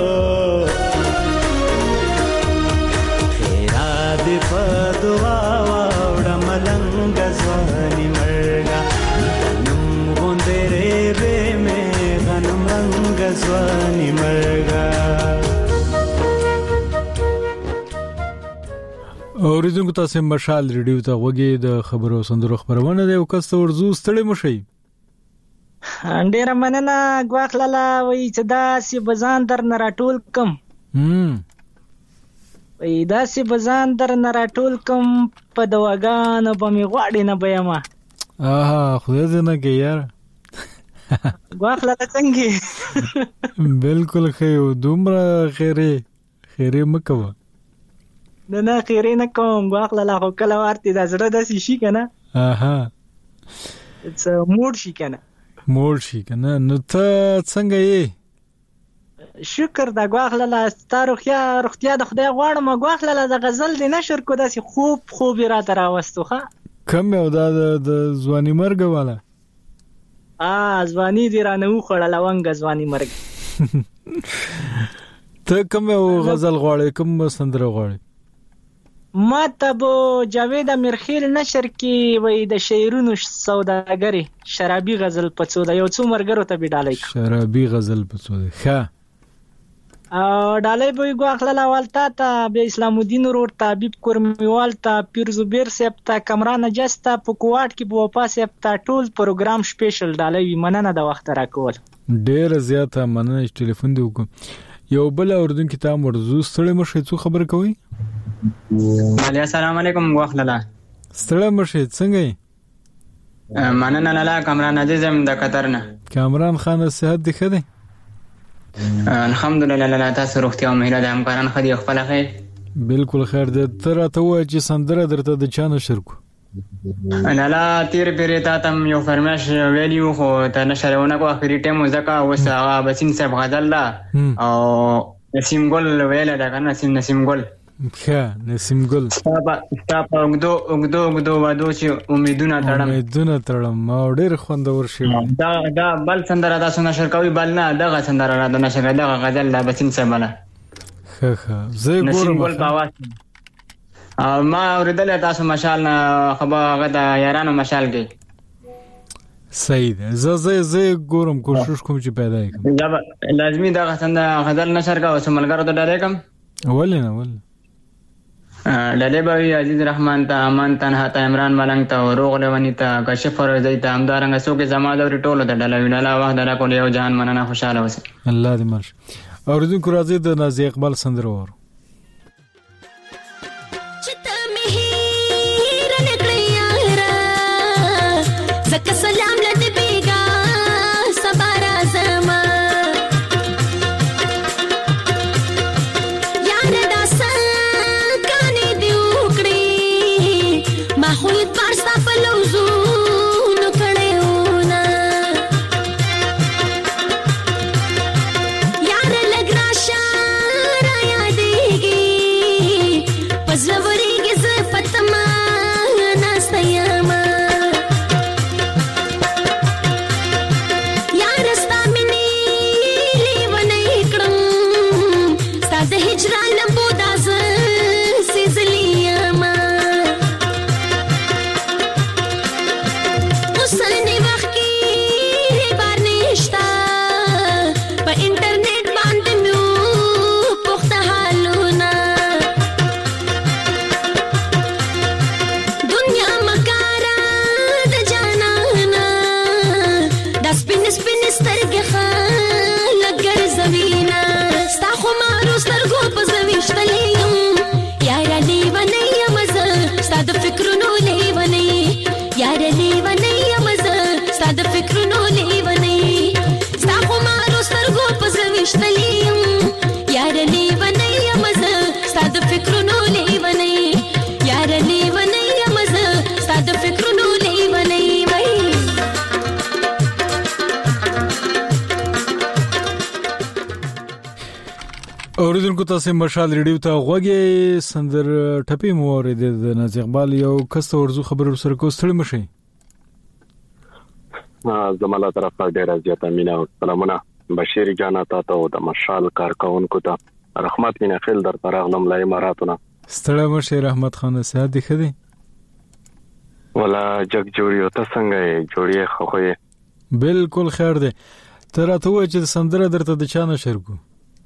خیرا دې په دعا واوړه ملنګ ځواني مرګا غنم غوندې به مې غنم رنګ ځواني مرګا. اوریدونکو تاسو مشال ریډیو ته وګورئ د خبرو سندرو خبرونه دی او کس ورزو ستړي مشي ډیر مننه غواخلاله وای چې دا سی بزان در نه راټول کم هم وای دا سی بزان در نه راټول کم په دواګان په می غواړي نه بیاما آها خدای دې نه کې یار غواخلاله څنګه بالکل خیر دومره خیره خیره مکوه نه نه خیره نه کوم غواخلاله خو کله ورته د زړه د شي کنه آها اټس موډ شي کنه موډ شي کنه نو ته څنګه یې شکر د غواخلاله ستاره خیا روغتیا د خدای غواړم غواخلاله د غزل دی نشر کو داسې خوب خوب را تراوستو ښه کم یو دا د ځواني مرګ والا ا ځواني دی را نه وخړل وانګ ځواني مرګ ته کوم یو غزل غواړې کوم سندره غواړې ما ته بو جاوید امیرخیل نشر کې وای د شعرونو سوداګری شرابي غزل پڅو دا یو څو مرګرو ته بډالای شرابي غزل پڅو ده ښه او ډالای به غواخلاله والتا ته به اسلام الدین روډ ته حبیب کورمیوال ته پیر زبیر صاحب ته کمران جستا په کوټ کې بو پاس ته ټول پروګرام سپیشل ډالای مننه د وخت راکول ډیر زیاته مننه ټلیفون دی وکم یو بل اوردونکو ته مرزو ستړي مشه څو خبر کوي علي السلام علیکم غواخلاله ستړي مشه څنګه مننه لاله کمران عزیزم د قطر نه کامران خان صحت دی خده الحمدلله لاله تاسو روغتیا او مهره د همکاران خدي خپل خیر بالکل خیر ده تر ته وای چې سندره درته د چانه شرکو لاله تیر پیری تا تم یو فرمایش ویلیو خو ته نشرونه کو اخري ټیم وزکا وس هغه بسین صاحب غزل لا او نسیم ګل ویل دا کنه نسیم نسیم ګل ښه نسیم ګل ستا په وګدو وګدو وګدو وادو چې امیدونه تړم امیدونه تړم ما ډېر خوندور شي دا دا بل سندره تاسو نشر کوي بل نه دغه سندره را د نشر دغه غزل لا بسین صاحب لا ښه ښه زه ګورم نسیم ګل باواز ما اوریدل تاسو مشال خبر هغه د یارانو مشال کې صحیح ده زه زه زه ګورم کوشش کوم چې پیدا کړم لازمي دا غزل غزل نشر کا اوس ملګرو ته ډارې کم ولې نه ولې لاله بوي عزیز رحمان ته امان تنها ته عمران ملنګ ته روغ لونی ته کشف فروزی ته همدارنګ سو کې زما د ټولو ته ډله ویلا وخت درا کول یو جان مننه خوشاله اوسه الله دې مرش اوردونکو راځي د نازي اقبال سندره ورو زکه سلام لته بیگا سبارا زما یار داسه کانه دی وکړي ما خو یې پارستا په لوزو نو کړهونه یار لګرا شار یادې اوریدونکو تاسو مشال ریډیو ته غوږی سندر ټپی مو اوریدل د ناز اقبال یو کس ورزو خبر سره کو ستړي مشي زماله طرفه ډیره زیاته مینا او سلامونه بشیر جانا ته د مشال کارکونکو ته رحمت مینا خیل در تراغلم لای اماراتونه ستړي مشي رحمت خان سعد دی خدي ولا جگ جوړیو ته څنګه جوړیه خوخه بالکل خیر دی تر ته و چې سندره درته د چانه شرکو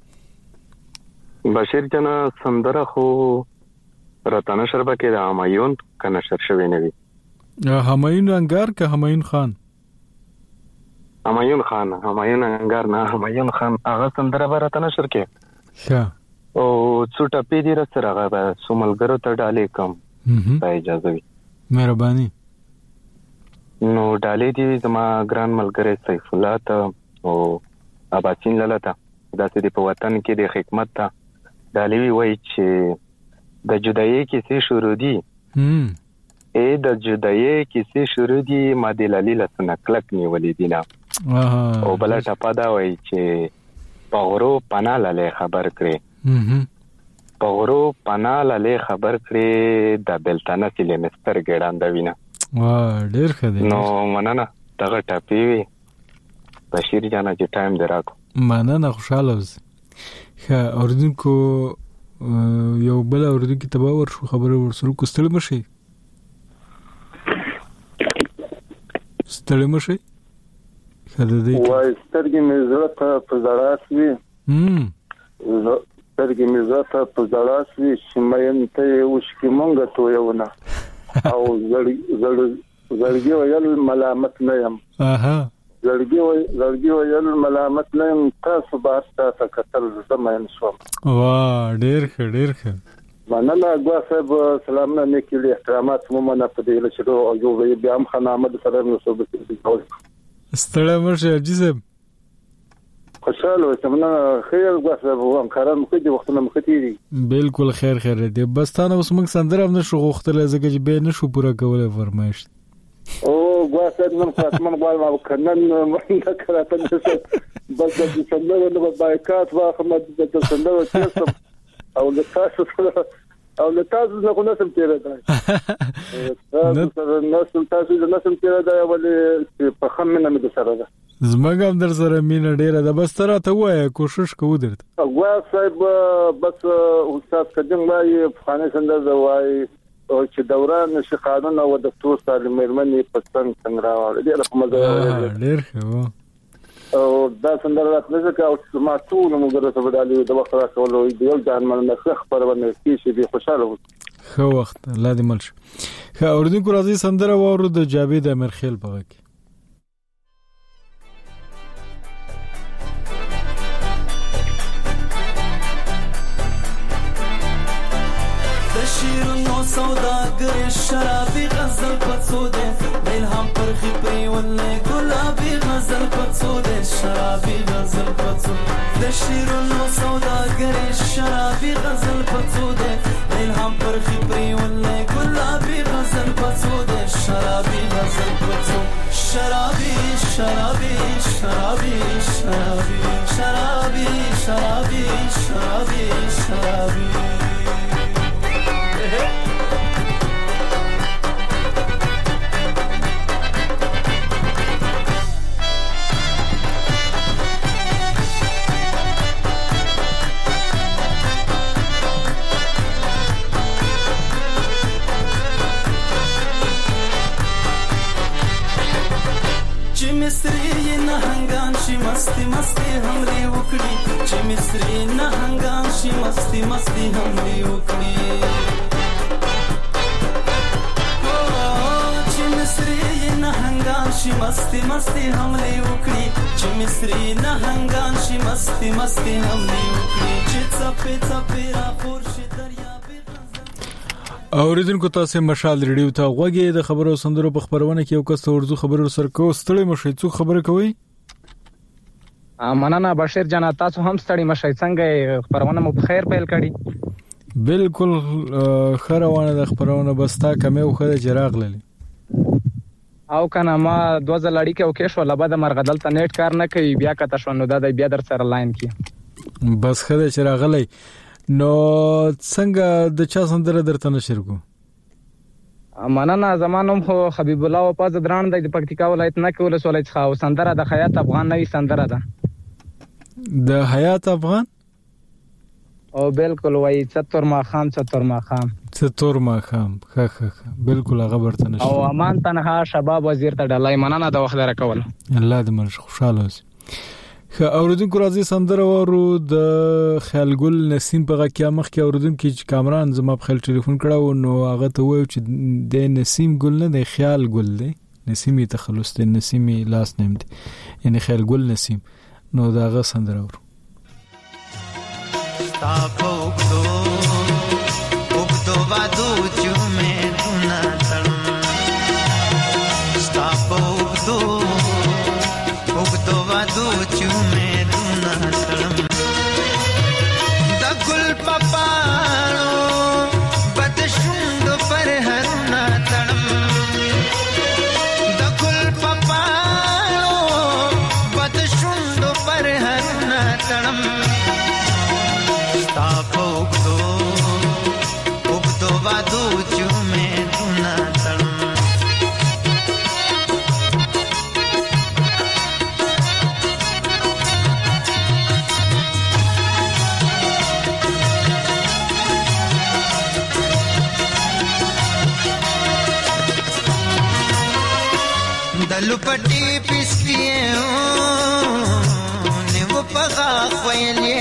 بشیر جانا سندره خو راتنه شربه کې د همایون کنه شر شوی نه وی همایون انګار که همایون خان همایون خان همایون انګار نه همایون خان هغه سندره به راتنه شر کې ښه او څوټه پی دی سره هغه سوملګرو ته ډالې کم په اجازه وي مهرباني نو ډالې دی زما ګران ملګری سیف الله ته او اباسین لاله ته دا چې په وطن کې د حکمت ته دالوی وای چې د جدایي کیسې شروع دي هم اې د جدایي کیسې شروع دي ماده لاله سن کلک نیولې دي نه او بل ټپا دا وای چې پغرو پنا لاله خبر کړي هم پغرو پنا لاله خبر کړي د بلتانه سیلې مستر ګړاند وینا وا ډیر ښه دی نو مننه دغه ټاپی وی بشیر جانا چې ټایم دراکو مننه خوشاله اوسه ښه اوردونکو یو بل اوردونکو تبا ور شو خبره ورسره کوستل مشي ستړي مشي خدای دې وای سترګې مې زړه ته په زړه شوي هم سترګې مې زړه ته په زړه شوي چې مې ته وشکې مونږ ته یو نه او زړ زړګي ویل ملامت نه یم اها زړګي وای زړګي ویل ملامت نه یم تاسو به تاسو کتل زمين شوم وا ډیر ښه ډیر ښه مننه غوا صاحب سلام نه نیکلی احترامات مو منه په دې لچرو او یو وی بیا هم خان احمد سره نو صوبه کې ستړی مشه جسم خوشاله وسمنه خیر غوا صاحب هم کارم خو دې وختونه مختی دي بالکل خیر خیر دې بس تاسو اوس موږ سندره هم نشو غوښتل ځکه چې به نشو پوره کولای فرمایش او غوا صاحب نن خاطمن غواړم او کنن منګه کراته نشم بس د سندرو نو بایکاټ واخمه د سندرو تاسو او له تاسو او له تاسو نه کوم څه تیر دی تاسو نو تاسو نه څه تیر دی ولې په خمنه مې سره ده زمګم در سره مين ډیره ده بس تر ته وای کوشش کوو درته غوا صاحب بس استاد قدم وای افغاني سندر وای او چې دوران نشي قانون او د دکتور سالم مېرمنې په څنګه څنګه راوړل دي له کومه ډیر ښه او دا څنګه راځي چې او ما ټول موږ سره بدالي د وخت راکولو دی یو ځان مننه خبرونه کیږي به خوشاله وو خو وخت الله دې ملش خو اوردونکو راځي سندره وورو د جاوید امرخیل په وکی سوداګر شرابي غزل پڅو دې الهام پر خپري ولې ګلابي غزل پڅو دې شرابي غزل پڅو د شیرونو سوداګر شرابي غزل پڅو دې الهام پر خپري ولې ګلابي غزل پڅو دې شرابي غزل پڅو شرابي شرابي شرابي شرابي شرابي شرابي شرابي شرابي مصری نه هنګان شي مستی مستی همري وکړي چې مصری نه هنګان شي مستی مستی همري وکړي او چې مصری نه هنګان شي مستی مستی همري وکړي چې مصری نه هنګان شي مستی مستی همري وکړي چې څپې څپې را خور شي دریا اوریدونکو تاسو مشال ریډیو ته غوږی د خبرو سندرو په خبرونه کې یو کس ورزو خبرو سره کو ستړي مشي څو خبره کوي مننه بشیر جان تاسو هم ستړي مشي څنګه خبرونه مو په خیر پیل کړي بالکل خروانه د خبرونه بستا کمه خو جراغ للی او کنه ما دوزه لړی کې او کې شو لبا د مرغدل ته نیټ کار نه کوي بیا کته شو نو دا بیا در سره لاین کې بس خدای چې راغلی نو څنګه د چا سندره درته نشر کو مننه زمانم خو حبیب الله وپاز دران د پکتیکا ولایت نه کول سولای څخه سندره د حیات افغان نوې سندره ده د حیات افغان او بالکل وای چتور ما خام چتور ما خام چتور ما خام خه خه بالکل هغه برته نشو او امان تنها شباب وزیر ته ډلای مننه د وخت راکول الله دې مرش خوشاله اوسې خه اوردونکو راځي سندره ورو د خیالګل نسیم په غکیا مخ کې اوردونکو چې کامران زما په خپل ټلیفون کړه نو هغه ته وایو چې د نسیم ګل نه د خیال ګل دی نسیمي تخلص دی نسیمي لاس نیم دی یعنی خیالګل نسیم نو دا هغه سندره ورو तापो उगदो उगदो वादो चुमे दुना तड़म तापो उगदो उगदो वादो चुमे दुना तड़म दगुल पपालो बदशुंड पर हरुना तड़म दगुल पपालो बदशुंड पर हरुना तड़म तापो उगदो उगदो वादो चुमे दुना तड़म दलुपटी पिसकिए ने वो पगा कोयले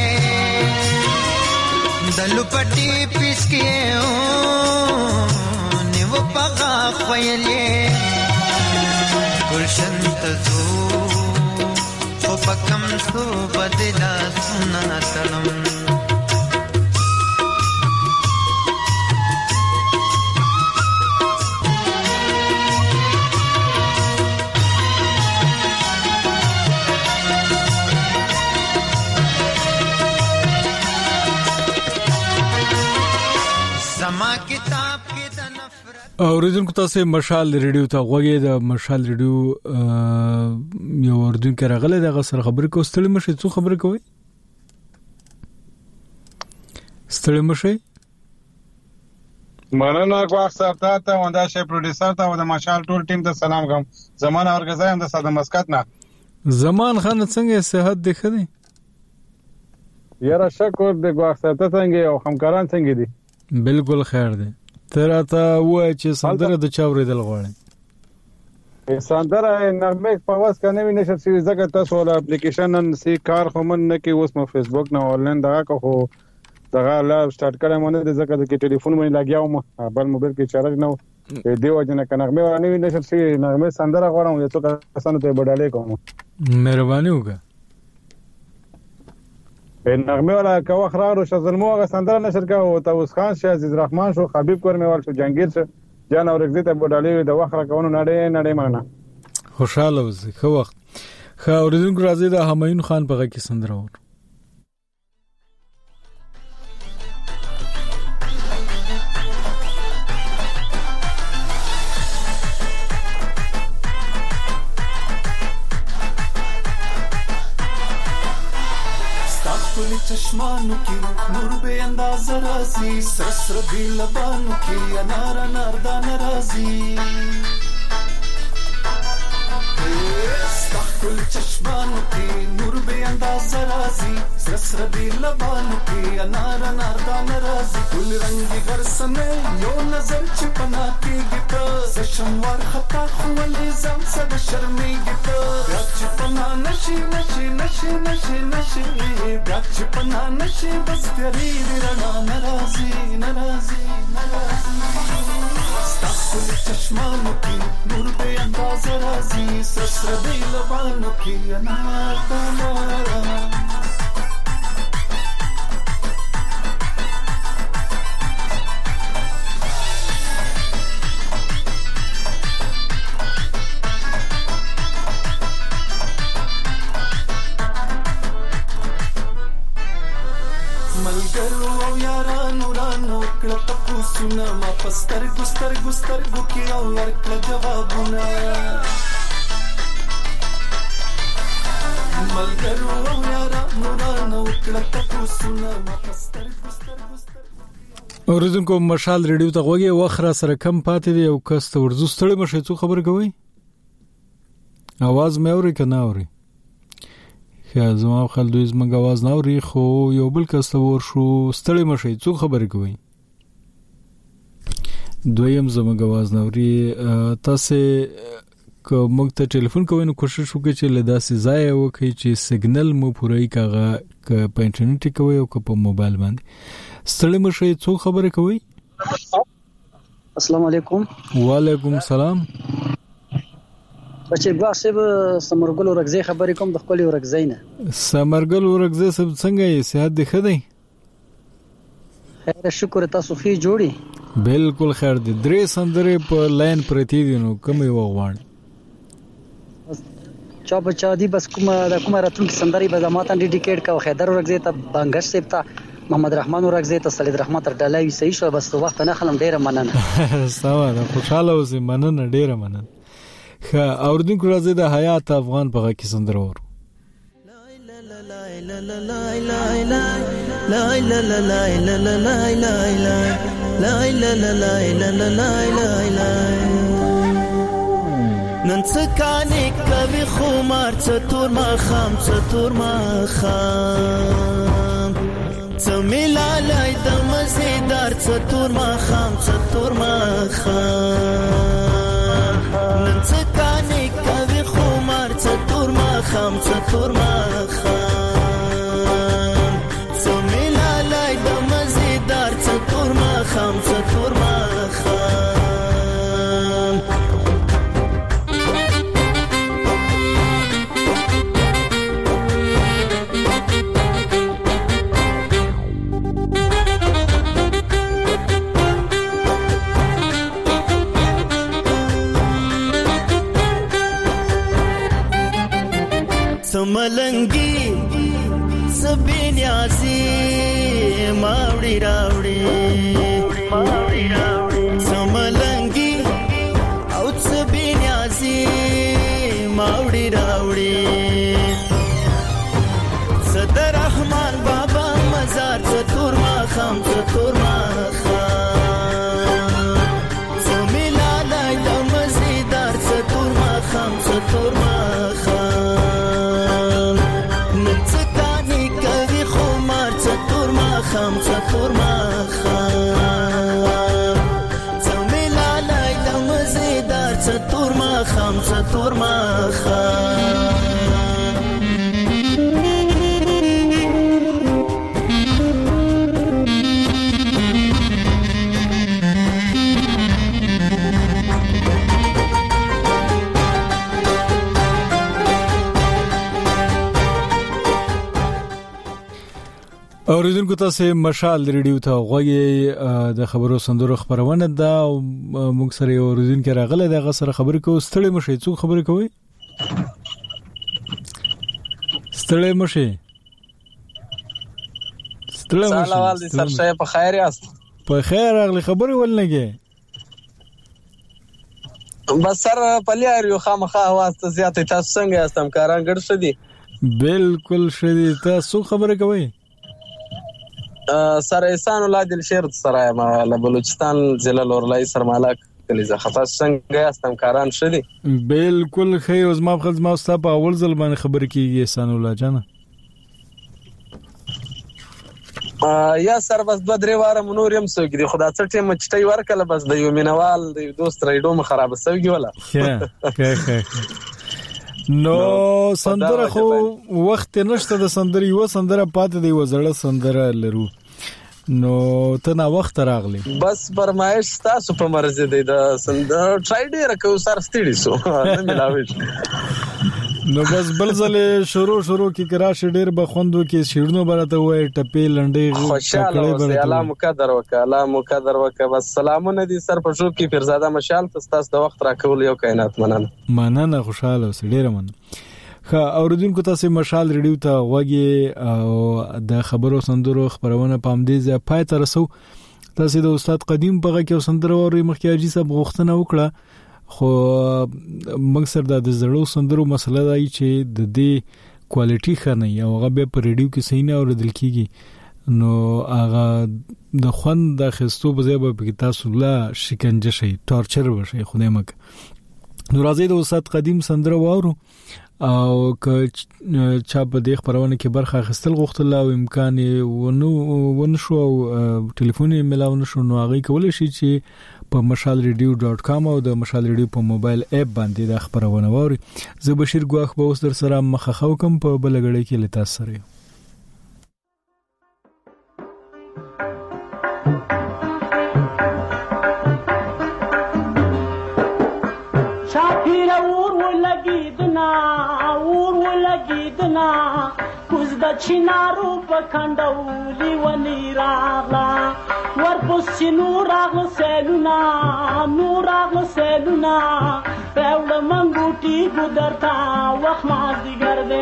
दलुपटी पिसकिए ने वो पगा कोयले गुलशन तजो वो पकम सो बदला सुना तड़म اوریدونکو تاسو مشال ریډیو ته غوږی د مشال ریډیو یو اردوونکو راغله دغه سره خبرې کو ستړي مشه څو خبرې کوي ستړي مشه مننه غواړم سره ته وندا شي پروډوسر ته او د مشال ټول ټیم ته سلام کوم زمان اورګزایم د ساده مسکت نه زمان خان څنګه صحت دی خدي یاره شکر د غواړم سره څنګه او همکاران څنګه دي بالکل خیر دی تراته وای چې سندره د چاورېدل غواړي سندره نغمه په واس کنه ویني چې زګه تاسو ول اپلیکیشن نن سي کار خو من نه کې اوس مو فیسبوک نه آنلاین دغه کو دغه لا سٹارټ کړم نه د زګه د ټلیفون باندې لګیاو ما بل موبایل کې چارج نه دیو جن کنه نغمه ورانه ویني چې نغمه سندره غواړم یو څه کسانو ته بدلې کوم مهرباني وکړه نغمه والا کوه خرارو شزلمو غ سندره نشر کا او توس خان شه عزیز رحمان شو حبیب کورمیوال شو جنگیر شه جان اور اگزیته بډالې د وخره کوونو نړۍ نړۍ معنا خوشاله اوسې خو وخت خو اوریدونکو راځي د همایون خان په غږ کې سندره ور چشمانو کی نور به انداز رازی سرسر دی لبانو کی انار انار دا نرازی استخل چشمانو کی نور به انداز رازی سرسر دی لبانو کی انار انار دا نرازی گل رنگی غرسنه یو نظر چپنا کی گیتا سشنوار خطا خوال ازام صد شرمی گیتا بیاک چپنا نشی نشی نشی نشی نشی بیاک چپنا نشی بس پیاری دی رنا نرازی نرازی نرازی استخل چشمانو کی نور به انداز رازی سرسر دی لبانو کی انار دا نرازی سونه ما پستر ګستر ګستر ګوکی او ورکړه جوابونه ملګرو او را نوران وکړه تاسو نه مستر ګستر اوریدونکو مشال ریډیو ته غوږی وخره سره کم پاتې دی او کست ورزو ستړي مشه څو خبر کوي आवाज مې اوري کنه اوري خیا زما خلدو زما आवाज نه اوري خو یو بل کست ور شو ستړي مشه څو خبر کوي دویم زما आवाज نه اوري تاسو که موږ ته ټلیفون کوئ نو کوشش وکړئ چې لدا سي ځای وکړئ چې سیګنل مو پوره کاغه ک په انټرنیټ کوي او ک په موبایل باندې ستړي مشه څو خبره کوي السلام علیکم وعلیکم السلام بچي باسب سمرګل ورغزي خبرې کوم د خپل ورغزي نه سمرګل ورغزي سب څنګه یې صحت دی خدای خیر شکر تاسو خې جوړي بالکل خیر دی درې سندره په لاین پرتی دي نو کوم یو غوان چا بچا دی بس کومه د کومه راتلونکي سندري به زماته ډیډیکیټ کا خیدر ورغزي ته بنگش سپتا محمد رحمان ورغزي ته سلید رحمت تر ډلای صحیح شو بس وخت نه خلم ډیره مننه سوا ده خوشاله اوسې مننه ډیره مننه خا اوردونکو راځي د حیات افغان په کې سندره ور لا لا لا لا لا لا لا لا لا لا لا لا لا لا لا لا لا لا نن څکانې کوي خمار څتور ما خام څتور ما خام څملالای د مزیدار څتور ما خام څتور ما خام نن څکانې کوي خمار څتور ما خام څتور ما خام څملالای د مزیدار څتور ما خام څتور ما خام سملنګي سبين ياسي ماوړي راوړي ماوړي راوړي سملنګي او سبين ياسي ماوړي راوړي صدر رحمان بابا مزار څتور ما خام څتور ما خام سملالای د مزیدار څتور ما خام څتور ما خام څتور ما خام څملالای د مزیدار څتور ما خام څتور ما خام اوریدونکو تاسو مشال ریډیو ته غوږی د خبرو سندرو خبرونه ده موږ سره اوریدونکو راغله دغه سره خبرې کوو ستړي مشه څو خبرې کوي ستړي مشه ستړي مشه سلام دي سر شه په خیر یاست په خیر اغلی خبرې ولنګي بس سر پلیاریو خامخا واسطه زیاتې تاسو څنګه یاستم کاران ګډ شدي بالکل شدي تاسو خبرې کوي سر احسان الله دل شیر سره ما له بلوچستان ضلع لورلای سرمالک کلیزه خفاس څنګه استم کاران شدي بالکل خیر اوس ما خپل ما ستاسو په اول ځل باندې خبر کیږي احسان الله جان یا سر بس دوه درې واره منور يم سوګي خدا څه ټیم چټي ورکله بس د یو مینوال د دوست ریډو م خراب سوګي ولا نو سندره خو وخت نشته د سندري و سندره پاتې دی وزړه سندره لرو نو ته نا وخت راغلی بس فرمایش تاسو په مرزه دی د سندره ټرای ډیر کو سر ستړي سو نه ملاوي نو بس بل ځله شروع شروع کی کراش ډیر بخوندو کې شیرونو برته وای ټپی لنډي خوشاله اوسه الله مقدر وکړه الله مقدر وکړه بس سلامونه دي سر په شو کې پیرزاده مشال تاسو د وخت راکول یو کائنات مننه مننه خوشاله اوسه ډیر مننه خا اوردونکو تاسو مشال ریډیو ته وګي او د خبرو سندرو خبرونه پام دي زه پای تر رسو تاسو د استاد قدیم په کې سندرو او مخکیاجي صاحب غوښتنه وکړه خو موږ سره د زړو سندرو مسله دی چې د دې کوالټي ښه نه یا هغه به په ریډیو کې صحیح نه اوریدل کیږي نو هغه د خوند د خستو په ځای به تاسو لا شکنجه شي ټارچر وشي خدای مک نو راځي د استاد قدیم سندره واورو او که چا په دې خبرونه کې برخه اخیستل غوښتل او امکان ونو ونشو ټلیفون یې ملاو نشو نو هغه کولای شي چې په مشال ریډیو ډاټ کام او د مشال ریډیو په موبایل اپ باندې د خبرونه واوري زه بشیر ګواخ به اوس در سره مخه کوم په بلګړی کې لتا سره چینارو پکندولی ونی راغلا ورپسې نور راغله سیلونا نور راغله سیلونا پیوله منګوټي ګودرتا وخت مازدیګر دی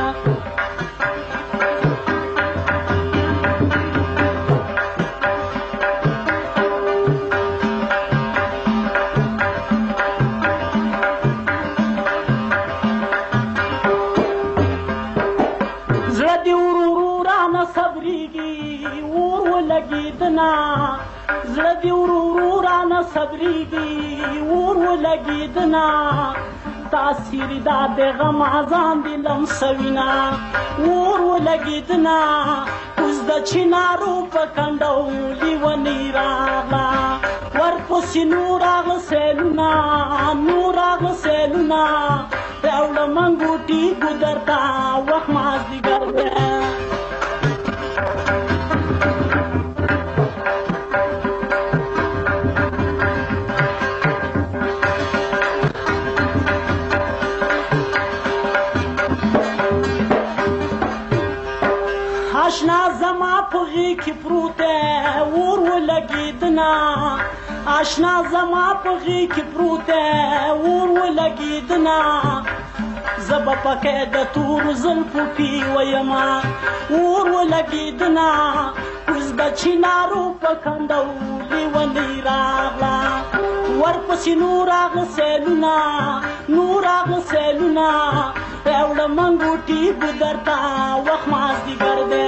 زړه دی ورو رانه صبرېږي ور ولګېدنا تاثیر دا د غم ځان دې لمسوینا ور ولګېدنا اوس د چینارو په کنډولي ونې راغله ورپسې نور راغله سیلونه نور راغله سیلونه راوړه منګوټي ګودرته وخت مازدیګر دی آشنا زما پغی کی پروته ور ولګیدنا آشنا زما پغی کی پروته ور ولګیدنا زب پکې د تور زلفو پی ویما ور ولګیدنا اوس بچینارو پکندولي ونی راغلا ورپسې نور راغله سیلونا نور راغله سیلونا راوړه منګوټي ګودرتا وخت مازدیګر دی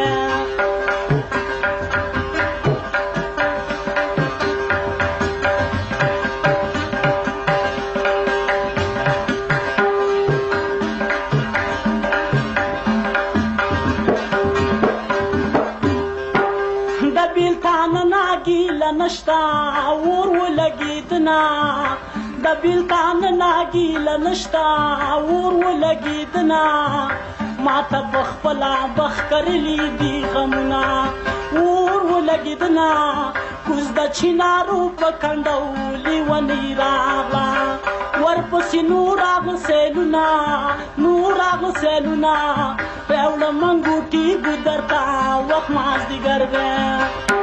د بیلتان ناګیله نشتا ور ولګېدنا د بیلتان ناګیله نشتا ور ولګېدنا ماته بخپلا بخ کرلی دی غمنا ور ولګېدنا کوز د چینارو په کنډولي ونی راغلا ورپسې نور راغله سیلونه نور راغله سیلونه راوړه منګوټي ګودرتا وخت مازدیګر دی